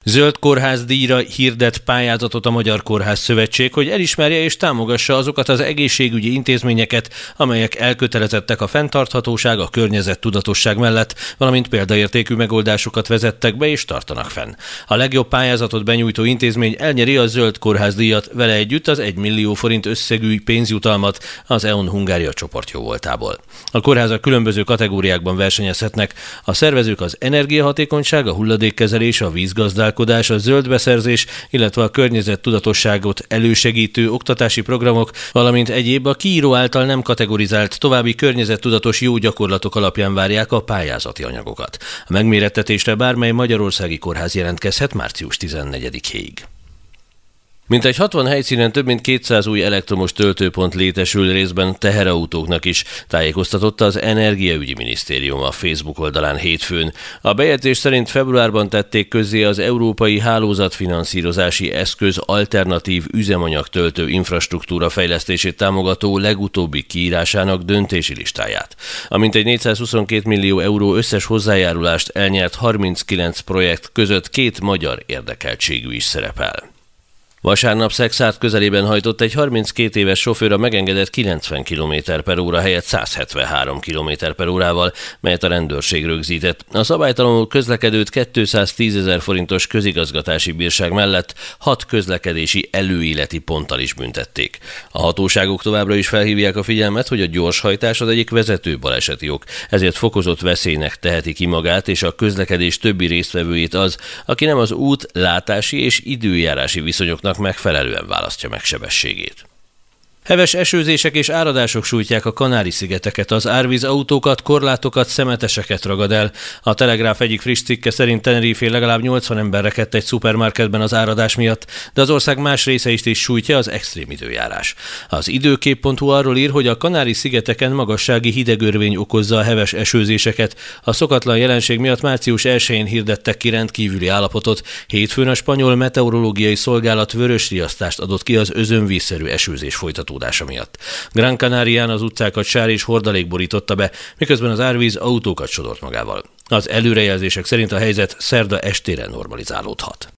Zöld kórház díjra hirdet pályázatot a Magyar Kórház Szövetség, hogy elismerje és támogassa azokat az egészségügyi intézményeket, amelyek elkötelezettek a fenntarthatóság, a környezettudatosság mellett, valamint példaértékű megoldásokat vezettek be és tartanak fenn. A legjobb pályázatot benyújtó intézmény elnyeri a Zöld Kórház díjat, vele együtt az 1 millió forint összegű pénzjutalmat az E.ON Hungária csoport jóvoltából. A kórházak különböző kategóriákban versenyezhetnek. A szervezők az energiahatékonyság, a hulladékkezelés, a vízgazdálkodás, a zöld beszerzés, illetve a környezettudatosságot elősegítő oktatási programok, valamint egyéb a kiíró által nem kategorizált további környezettudatos jó gyakorlatok alapján várják a pályázati anyagokat. A megmérettetésre bármely magyarországi kórház jelentkezhet március 14-ig. Mintegy 60 helyszínen több mint 200 új elektromos töltőpont létesül, részben teherautóknak is, tájékoztatott az Energiaügyi Minisztérium a Facebook oldalán hétfőn. A bejegyzés szerint februárban tették közzé az Európai Hálózatfinanszírozási Eszköz alternatív üzemanyagtöltő infrastruktúra fejlesztését támogató legutóbbi kiírásának döntési listáját. A mintegy 422 millió euró összes hozzájárulást elnyert 39 projekt között 2 magyar érdekeltségű is szerepel. Vasárnap Szekszárd közelében hajtott egy 32 éves sofőr a megengedett 90 km/h helyett 173 km/h-val, melyet a rendőrség rögzített. A szabálytalanul közlekedőt 210 000 forintos közigazgatási bírság mellett 6 közlekedési előéleti ponttal is büntették. A hatóságok továbbra is felhívják a figyelmet, hogy a gyorshajtás az egyik vezető baleseti ok, ezért fokozott veszélynek teheti ki magát és a közlekedés többi résztvevőjét az, aki nem az út, látási és időjárási viszonyoknak megfelelően választja meg sebességét. Heves esőzések és áradások sújtják a Kanári-szigeteket, az árvíz autókat, korlátokat, szemeteseket ragad el. A Telegráf egyik friss cikke szerint Tenerifén legalább 80 ember rekedt egy szupermarketben az áradás miatt, de az ország más részeit is sújtja az extrém időjárás. Az időkép.hu arról ír, hogy a Kanári-szigeteken magassági hidegörvény okozza a heves esőzéseket. A szokatlan jelenség miatt március 1-én hirdettek ki rendkívüli állapotot. Hétfőn a spanyol meteorológiai szolgálat vörös riasztást adott ki az özönvízszerű esőzés folytatódása miatt. Gran Canarián az utcákat sár és hordalék borította be, miközben az árvíz autókat sodort magával. Az előrejelzések szerint a helyzet szerda estére normalizálódhat.